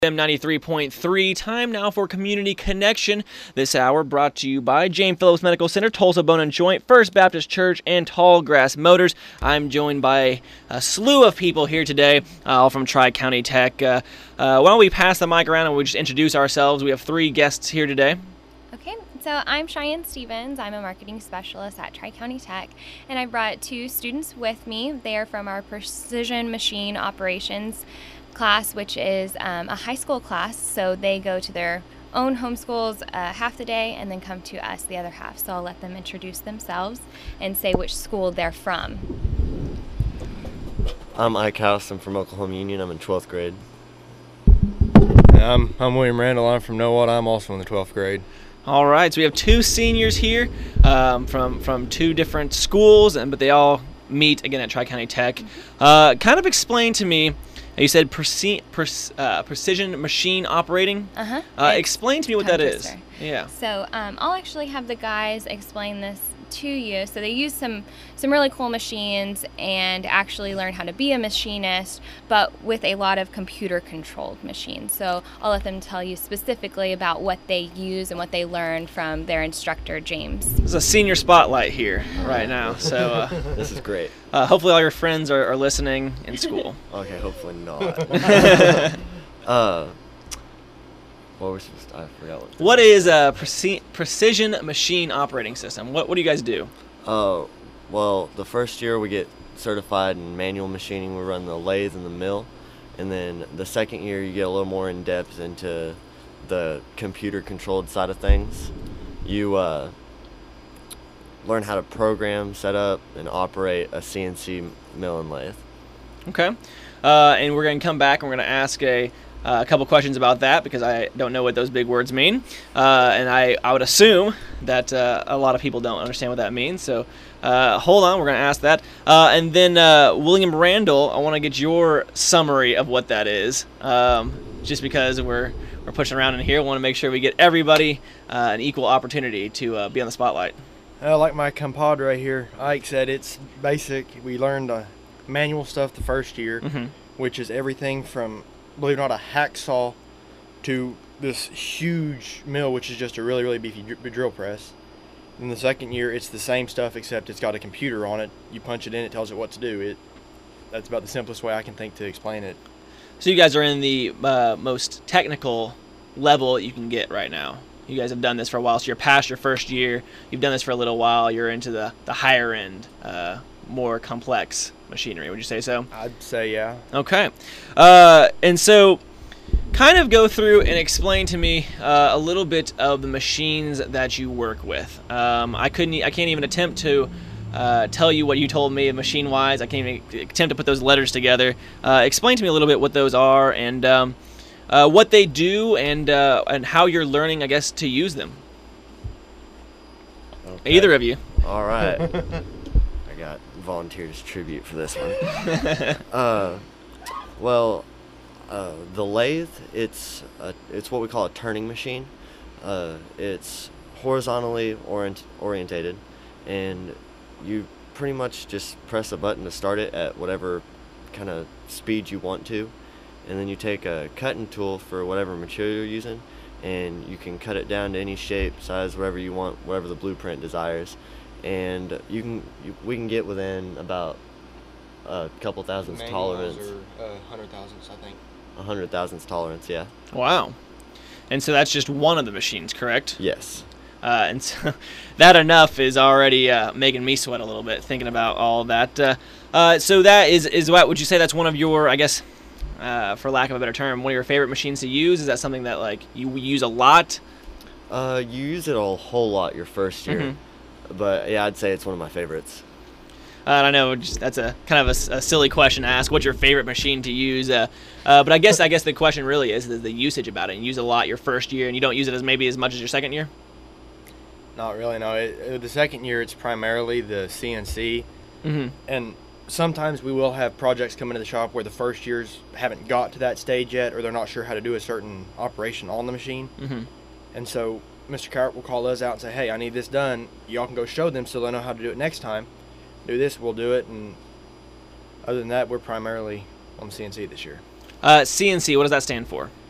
93.3. Time now for Community Connection. This hour brought to you by Jane Phillips Medical Center, Tulsa Bone and Joint, First Baptist Church, and Tallgrass Motors. I'm joined by a slew of people here today, all from Tri-County Tech. Why don't we pass the mic around and we just introduce ourselves? We have three guests here today. Okay, so I'm Cheyenne Stevens. I'm a marketing specialist at Tri-County Tech, and I brought two students with me. They are from our Precision Machine Operations class, which is a high school class, so they go to their own home schools half the day and then come to us the other half. So I'll let them introduce themselves and say which school they're from. I'm Ike House. I'm from Oklahoma Union. I'm in 12th grade. I'm William Randall. I'm from Nowhat. I'm also in the 12th grade. All right, so we have two seniors here from two different schools, but they all meet again at Tri-County Tech. Kind of explain to me, you said precision machine operating. Explain to me what that is. Yeah. So I'll actually have the guys explain this to you. So they use some really cool machines and actually learn how to be a machinist, but with a lot of computer controlled machines. So I'll let them tell you specifically about what they use and what they learn from their instructor, James. There's a senior spotlight here right now, so This is great. hopefully all your friends are listening in school. Okay, hopefully not. What was supposed to, I forgot What is a precision machine operating system? What do you guys do? Well, the first year we get certified in manual machining. We run the lathe and the mill. And then the second year you get a little more in depth into the computer controlled side of things. You learn how to program, set up, and operate a CNC mill and lathe. Okay. And we're going to come back and we're going to ask a couple questions about that because I don't know what those big words mean. And I would assume that a lot of people don't understand what that means. So hold on, we're going to ask that. And then William Randall, I want to get your summary of what that is. Just because we're pushing around in here, I want to make sure we get everybody an equal opportunity to be on the spotlight. Like my compadre here, Ike said, it's basic. We learned manual stuff the first year, which is everything from, believe it or not, a hacksaw to this huge mill, which is just a really, really beefy drill press. In the second year, it's the same stuff, except it's got a computer on it. You punch it in, it tells it what to do. That's about the simplest way I can think to explain it. So you guys are in the most technical level you can get right now. You guys have done this for a while, so you're past your first year. You've done this for a little while. You're into the higher end, more complex machinery. Would you say so? I'd say yeah. Okay. And so kind of go through and explain to me a little bit of the machines that you work with. I can't even attempt to tell you what you told me machine-wise. I can't even attempt to put those letters together. Explain to me a little bit what those are and what they do and how you're learning, I guess, to use them. Okay. Either of you. All right. I got volunteered as tribute for this one. The lathe, it's what we call a turning machine. It's horizontally orientated, and you pretty much just press a button to start it at whatever kind of speed you want to, and then you take a cutting tool for whatever material you're using, and you can cut it down to any shape, size, whatever you want, whatever the blueprint desires, and we can get within about a couple thousandths tolerance. Or 100 thousandths, I think. 100 thousandths tolerance, yeah. Wow. And so that's just one of the machines, correct? Yes. And so that enough is already making me sweat a little bit thinking about all that. So that is what would you say that's one of your, I guess, for lack of a better term, one of your favorite machines to use? Is that something that like you use a lot? You use it a whole lot your first year, but yeah, I'd say it's one of my favorites. I don't know, that's a kind of a silly question to ask. What's your favorite machine to use? But I guess the question really is the usage about it. You use it a lot your first year, and you don't use it as much as your second year. Not really, no. The second year, it's primarily the CNC, and sometimes we will have projects come into the shop where the first years haven't got to that stage yet, or they're not sure how to do a certain operation on the machine. And so Mr. Carrot will call us out and say, hey, I need this done. Y'all can go show them so they know how to do it next time. Do this, we'll do it. And other than that, we're primarily on CNC this year. CNC, what does that stand for?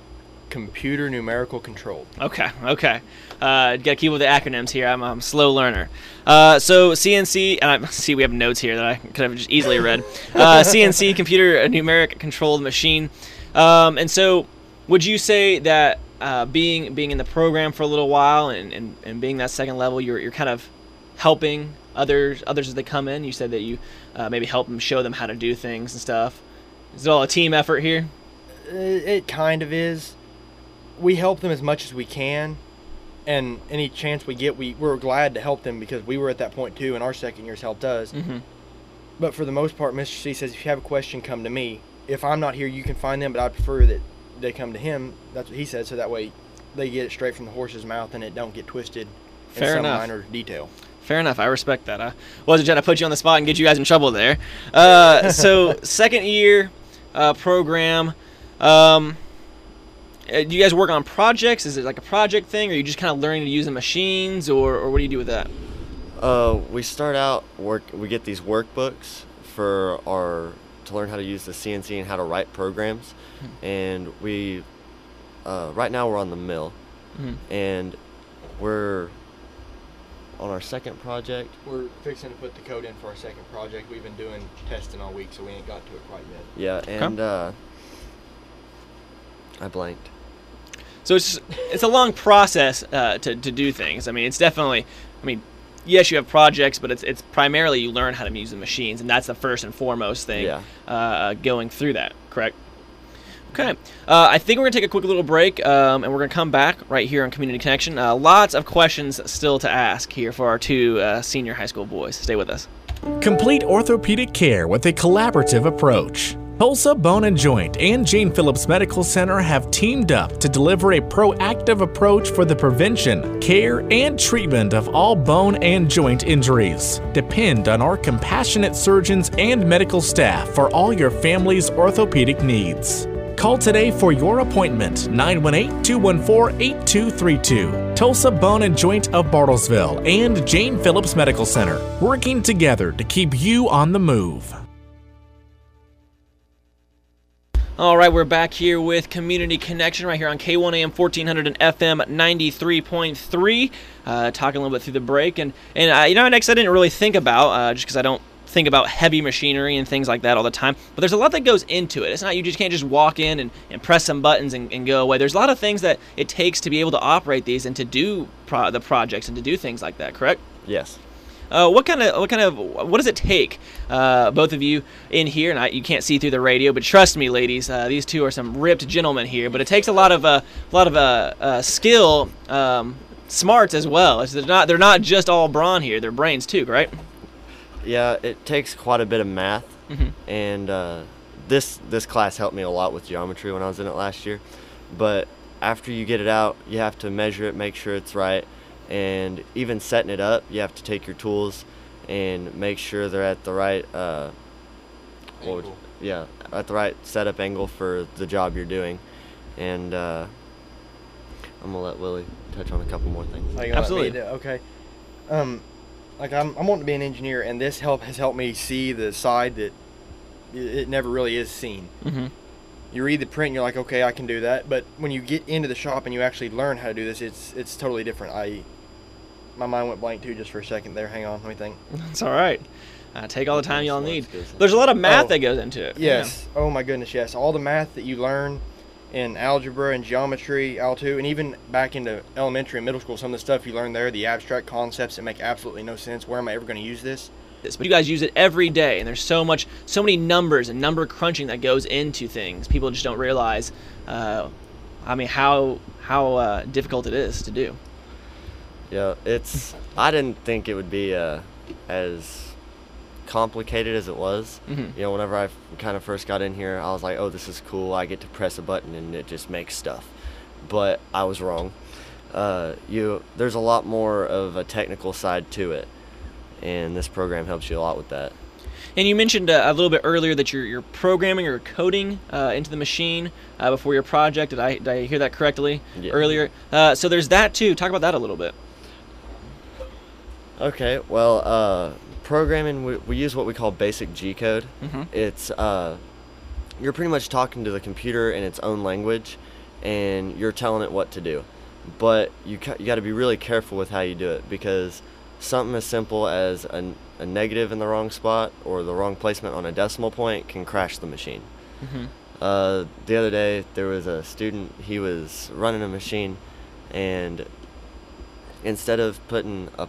computer numerical controlled. Okay. Got to keep with the acronyms here. I'm a slow learner. So CNC, and I see we have notes here that I could have just easily read. CNC, computer numeric controlled machine. And so, would you say that being in the program for a little while and being that second level, you're kind of helping others as they come in? You said that you maybe help them, show them how to do things and stuff. Is it all a team effort here? It kind of is. We help them as much as we can, and any chance we get, we're glad to help them because we were at that point too, and our second years helped us. Mm-hmm. But for the most part, Mr. C says, if you have a question, come to me. If I'm not here, you can find them, but I prefer that they come to him. That's what he said, so that way they get it straight from the horse's mouth and it don't get twisted in some minor detail. Fair enough. I respect that. I wasn't trying to put you on the spot and get you guys in trouble there. So second year program. Do you guys work on projects? Is it like a project thing, or are you just kind of learning to use the machines, or what do you do with that? We start out we get these workbooks to learn how to use the CNC and how to write programs, and we right now we're on the mill, and we're on our second project. We're fixing to put the code in for our second project. We've been doing testing all week, so we ain't got to it quite yet. Yeah, and I blanked. So it's a long process to do things. I mean, it's definitely. I mean, yes, you have projects, but it's primarily you learn how to use the machines, and that's the first and foremost thing. Yeah. Going through that, correct? Okay. I think we're gonna take a quick little break, and we're gonna come back right here on Community Connection. Lots of questions still to ask here for our two senior high school boys. Stay with us. Complete orthopedic care with a collaborative approach. Tulsa Bone and Joint and Jane Phillips Medical Center have teamed up to deliver a proactive approach for the prevention, care, and treatment of all bone and joint injuries. Depend on our compassionate surgeons and medical staff for all your family's orthopedic needs. Call today for your appointment, 918-214-8232. Tulsa Bone and Joint of Bartlesville and Jane Phillips Medical Center, working together to keep you on the move. All right, we're back here with Community Connection right here on K1AM 1400 and FM 93.3. Talking a little bit through the break, and next I didn't really think about just because I don't think about heavy machinery and things like that all the time. But there's a lot that goes into it. It's not, you just can't just walk in and press some buttons and go away. There's a lot of things that it takes to be able to operate these and to do the projects and to do things like that. Correct? Yes. What does it take, both of you in here, and you can't see through the radio, but trust me, ladies, these two are some ripped gentlemen here. But it takes a lot of skill, smarts as well. They're not just all brawn here; they're brains too, right? Yeah, it takes quite a bit of math, and this class helped me a lot with geometry when I was in it last year. But after you get it out, you have to measure it, make sure it's right. And even setting it up, you have to take your tools and make sure they're at the right at the right setup angle for the job you're doing. And I'm gonna let Willie touch on a couple more things. Absolutely. Okay. Like I'm wanting to be an engineer, and this has helped me see the side that it never really is seen. Mm-hmm. You read the print and you're like, okay, I can do that. But when you get into the shop and you actually learn how to do this, it's totally different. My mind went blank too just for a second there. Hang on, let me think. It's all right. Take all the time y'all need. There's a lot of math that goes into it. Yes. Yeah. Oh my goodness, yes. All the math that you learn in algebra and geometry, Al2, and even back into elementary and middle school, some of the stuff you learn there, the abstract concepts that make absolutely no sense. Where am I ever going to use this? But you guys use it every day, and there's so many numbers and number crunching that goes into things. People just don't realize, how difficult it is to do. Yeah, I didn't think it would be as complicated as it was. Mm-hmm. You know, whenever I kind of first got in here, I was like, oh, this is cool. I get to press a button and it just makes stuff. But I was wrong. There's a lot more of a technical side to it, and this program helps you a lot with that. And you mentioned a little bit earlier that you're programming or coding into the machine before your project. Did I hear that correctly? Yeah. Earlier? So there's that too. Talk about that a little bit. Okay, well, programming, we use what we call basic G-code. Mm-hmm. It's you're pretty much talking to the computer in its own language, and you're telling it what to do. But you got to be really careful with how you do it, because something as simple as a negative in the wrong spot or the wrong placement on a decimal point can crash the machine. The other day there was a student, he was running a machine, and instead of putting a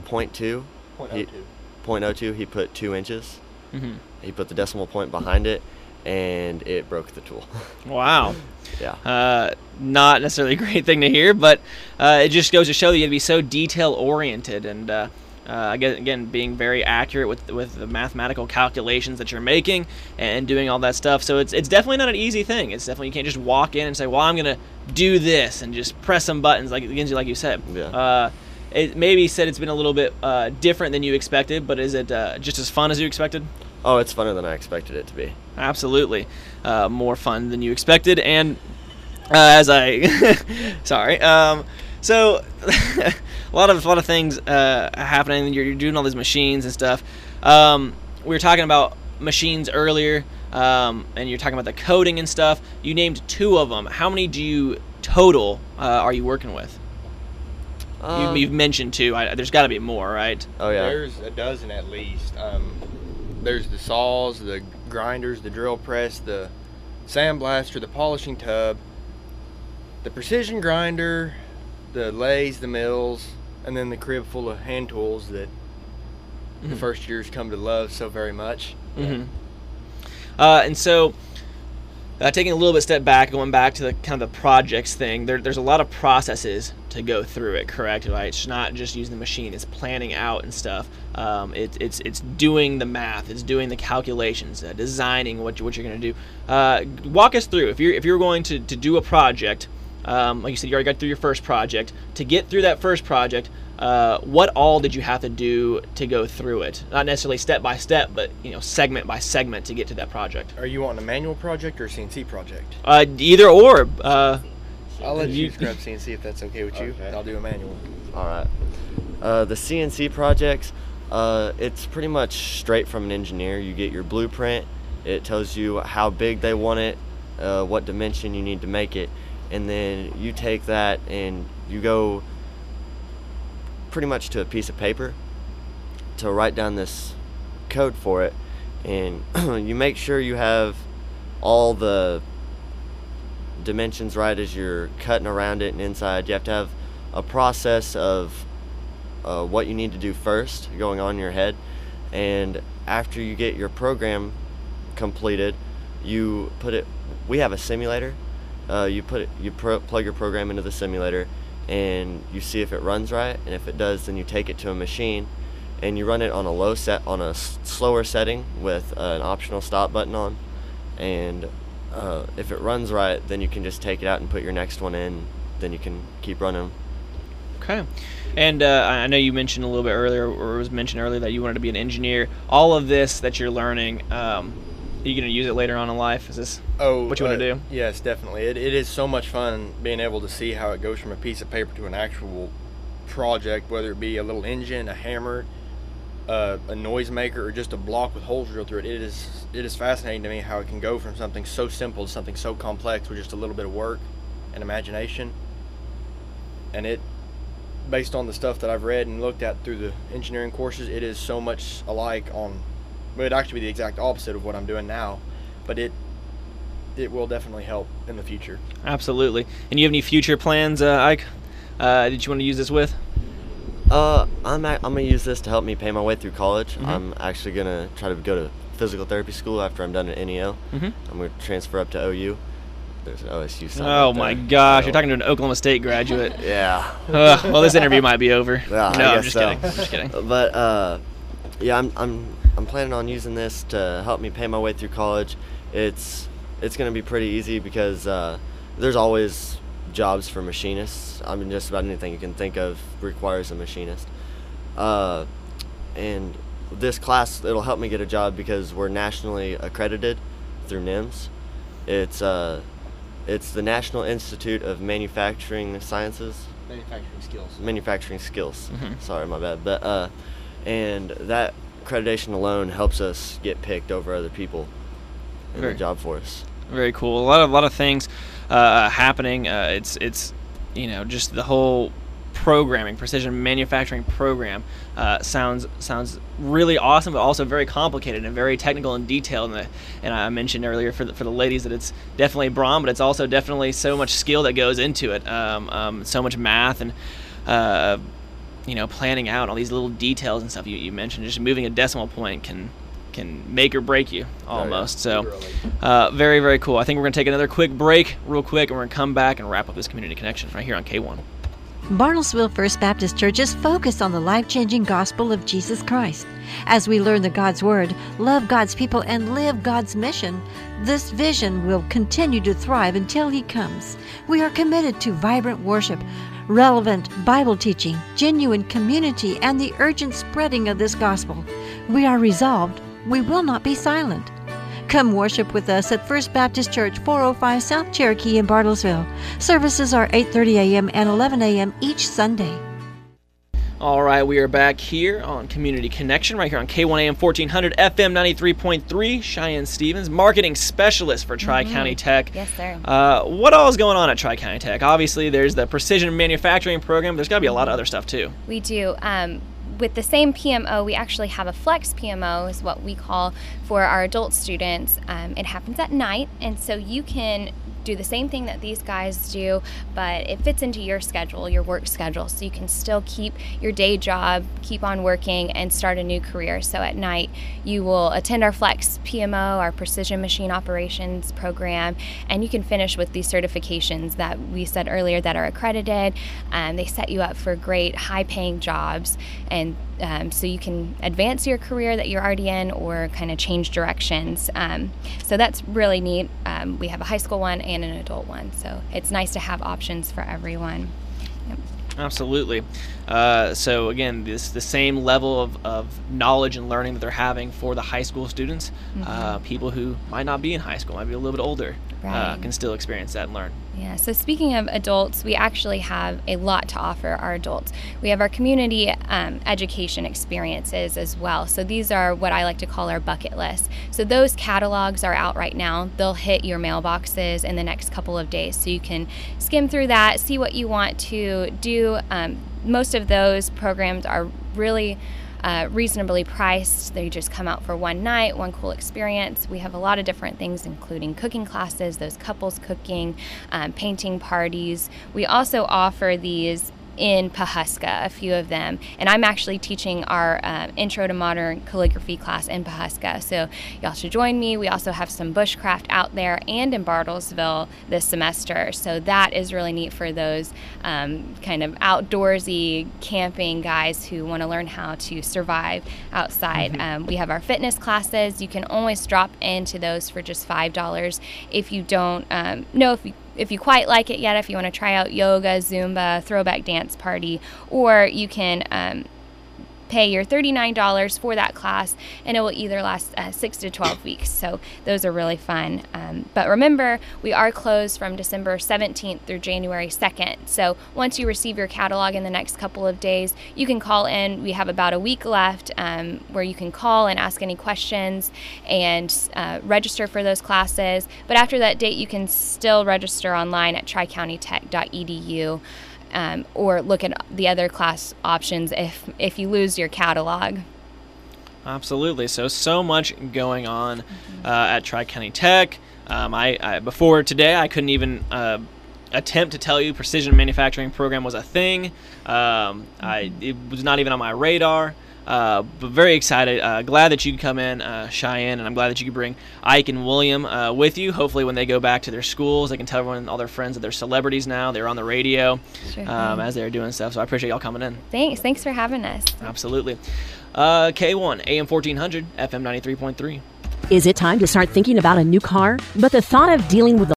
0.02, he put 2 inches. He put the decimal point behind it, and it broke the tool. Wow. Yeah. Not necessarily a great thing to hear, but it just goes to show that you have to be so detail oriented, and again, being very accurate with the mathematical calculations that you're making and doing all that stuff. So it's definitely not an easy thing. It's definitely, you can't just walk in and say, well, I'm gonna do this and just press some buttons like you said. Yeah. It maybe said it's been a little bit different than you expected, but is it just as fun as you expected? Oh, it's funner than I expected it to be. Absolutely. More fun than you expected. And as I sorry, so a lot of things happening. You're doing all these machines and stuff. We were talking about machines earlier, and you're talking about the coding and stuff. You named 2 of them. How many do you total are you working with? You've mentioned 2. There's got to be more, right? Oh yeah. There's a dozen at least. There's the saws, the grinders, the drill press, the sandblaster, the polishing tub, the precision grinder, the lathes, the mills, and then the crib full of hand tools that the first years come to love so very much. And so, taking a little bit step back, going back to the kind of the projects thing, there's a lot of processes to go through it, correct? Right? It's not just using the machine; it's planning out and stuff. It's doing the math, it's doing the calculations, designing what you're going to do. Walk us through, if you're going to do a project, like you said, you already got through your first project. To get through that first project, what all did you have to do to go through it? Not necessarily step by step, but segment by segment to get to that project. Are you wanting a manual project or a CNC project? Either or. I'll let you grab CNC if that's okay with you. Okay. I'll do a manual. All right. The CNC projects, it's pretty much straight from an engineer. You get your blueprint. It tells you how big they want it, what dimension you need to make it, and then you take that and you go pretty much to a piece of paper to write down this code for it, and you make sure you have all the dimensions right as you're cutting around it and inside. You have to have a process of what you need to do first going on in your head, and after you get your program completed, you put it, we have a simulator, you plug your program into the simulator and you see if it runs right, and if it does, then you take it to a machine and you run it on a slower setting with an optional stop button on, and if it runs right, then you can just take it out and put your next one in, then you can keep running. Okay. And I know you mentioned a little bit earlier, or it was mentioned earlier, that you wanted to be an engineer. All of this that you're learning, are you going to use it later on in life? Is this what you want to do? Yes, definitely. It is so much fun being able to see how it goes from a piece of paper to an actual project, whether it be a little engine, a hammer, a noisemaker, or just a block with holes drilled through it. It is fascinating to me how it can go from something so simple to something so complex with just a little bit of work and imagination. And it, based on the stuff that I've read and looked at through the engineering courses, it is so much alike on, well, it'd actually be the exact opposite of what I'm doing now, but it will definitely help in the future. Absolutely. And you have any future plans, Ike, that you want to use this with? I'm gonna use this to help me pay my way through college. I'm actually gonna try to go to physical therapy school after I'm done at NEO. I'm gonna transfer up to OU. There's an OSU sign. Oh my gosh, you're talking to an Oklahoma State graduate. Yeah. Well, this interview might be over. Yeah, no, I I'm guess just so. kidding. I'm just kidding. But yeah, I'm planning on using this to help me pay my way through college. It's gonna be pretty easy because there's always jobs for machinists. I mean, just about anything you can think of requires a machinist. And this class, it'll help me get a job because we're nationally accredited through NIMS. It's the National Institute of Manufacturing Sciences. Manufacturing skills. Sorry, my bad. But and that accreditation alone helps us get picked over other people in the job force. Very cool. A lot of things happening. It's just the whole programming, precision manufacturing program sounds really awesome, but also very complicated and very technical and detailed. And I mentioned earlier for the ladies that it's definitely brawn, but it's also definitely so much skill that goes into it. So much math and planning out all these little details and stuff you mentioned. Just moving a decimal point can make or break you almost. Oh, So yeah. very, very cool. I think we're going to take another quick break real quick, and we're going to come back and wrap up this Community Connection right here on K1. Bartlesville First Baptist Church is focused on the life-changing gospel of Jesus Christ. As we learn the God's Word, love God's people, and live God's mission, this vision will continue to thrive until He comes. We are committed to vibrant worship, relevant Bible teaching, genuine community, and the urgent spreading of this gospel. We are resolved. We will not be silent. Come worship with us at First Baptist Church, 405 South Cherokee in Bartlesville. Services are 8:30 a.m. and 11 a.m. each Sunday. All right, we are back here on Community Connection, right here on K1 AM 1400 FM 93.3. Cheyenne Stevens, marketing specialist for Tri-County Tech. Yes, sir. What all is going on at Tri-County Tech? Obviously, there's the precision manufacturing program. There's got to be a lot of other stuff too. We do. With the same PMO, we actually have a flex PMO, is what we call for our adult students. It happens at night, and so you can do the same thing that these guys do, but it fits into your schedule, your work schedule, so you can still keep your day job, keep on working, and start a new career. So at night, you will attend our Flex PMO, our Precision Machine Operations program, and you can finish with these certifications that we said earlier that are accredited. They set you up for great, high-paying jobs, and so you can advance your career that you're already in or kind of change directions. So that's really neat. We have a high school one and an adult one, so it's nice to have options for everyone. Yep. Absolutely. So again, the same level of knowledge and learning that they're having for the high school students, people who might not be in high school, might be a little bit older, can still experience that and learn. Yeah, so speaking of adults, we actually have a lot to offer our adults. We have our community education experiences as well. So these are what I like to call our bucket list. So those catalogs are out right now. They'll hit your mailboxes in the next couple of days. So you can skim through that, see what you want to do. Most of those programs are really reasonably priced. They just come out for one night, one cool experience. We have a lot of different things, including cooking classes, those couples cooking, painting parties. We also offer these in Pawhuska, a few of them. And I'm actually teaching our Intro to Modern Calligraphy class in Pawhuska. So y'all should join me. We also have some bushcraft out there and in Bartlesville this semester. So that is really neat for those kind of outdoorsy camping guys who want to learn how to survive outside. We have our fitness classes. You can always drop into those for just $5 if you don't know if you quite like it yet, if you want to try out yoga, Zumba, throwback dance party, or you can pay your $39 for that class, and it will either last 6 to 12 weeks. So those are really fun. But remember, we are closed from December 17th through January 2nd. So once you receive your catalog in the next couple of days, you can call in. We have about a week left where you can call and ask any questions and register for those classes. But after that date, you can still register online at tricountytech.edu. Or look at the other class options if you lose your catalog. Absolutely. So much going on at Tri-County Tech. I before today, I couldn't even attempt to tell you precision manufacturing program was a thing. It was not even on my radar. But very excited. Glad that you could come in, Cheyenne, and I'm glad that you could bring Ike and William with you. Hopefully when they go back to their schools, they can tell everyone, all their friends, that they're celebrities now. They're on the radio as they're doing stuff. So I appreciate y'all coming in. Thanks for having us. Absolutely. K1, AM 1400, FM 93.3. Is it time to start thinking about a new car? But the thought of dealing with the